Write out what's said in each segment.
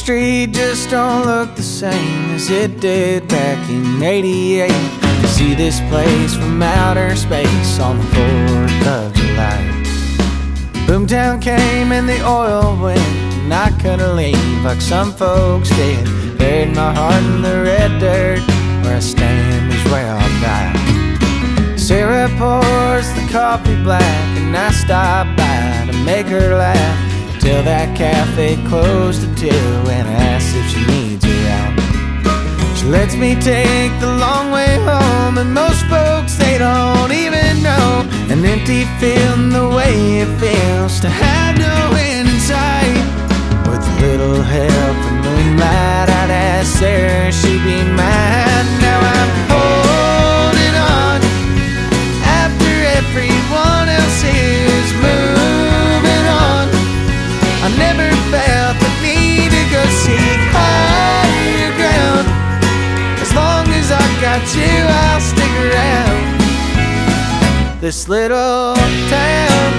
street just don't look the same as it did back in '88. You see this place from outer space on the 4th of July. Boomtown came and the oil went, and I couldn't leave like some folks did. Buried my heart in the red dirt, where I stand is where I'll die. Sarah pours the coffee black, and I stop by to make her laugh, till that cafe closed at 2, and I asked if she needs a ride. She lets me take the long way home, and most folks, they don't even know an empty feeling the way it feels to have no end in sight. With a little help from moonlight, I'd ask Sarah if she'd be mine. Now I'm holding on after everyone else is moving on. I never felt the need to go seek higher ground. As long as I got you, I'll stick around this little town.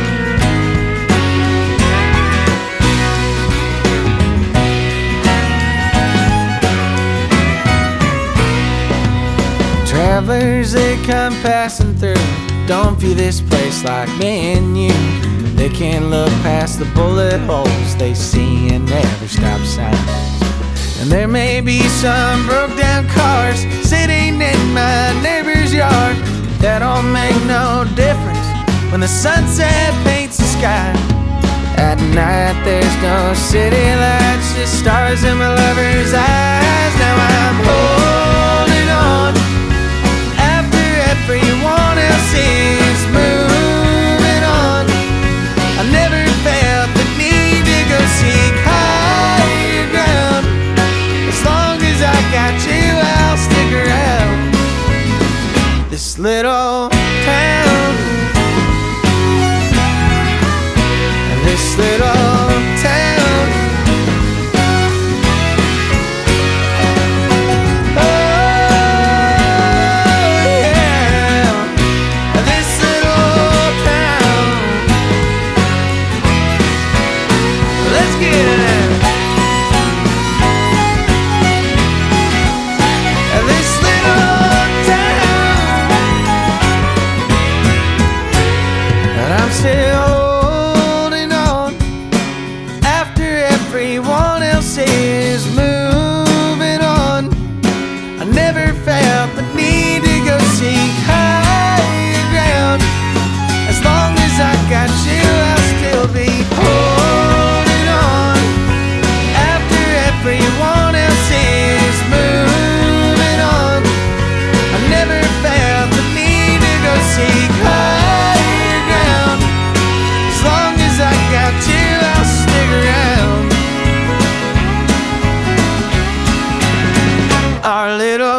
Travelers, they come passing through, don't view this place like me and you. They can't look past the bullet holes they see in every stop sign. And there may be some broke down cars sitting in my neighbor's yard. That don't make no difference when the sunset paints the sky. At night there's no city lights, just stars in my lover's eyes. Now I'm holding on after everyone else is moving on. I never felt the need to go seek higher ground. As long as I got you, I'll stick around this little town. This little town. Oh yeah, this little town. Let's get it out. This little town. And I'm still holding on after everyone else is moving on. I never felt the need to go seek higher ground. As long as I got you, I'll still be holding on after everyone else is moving on. I never felt the need to go seek higher ground. As long as I got you, I'll stick around our little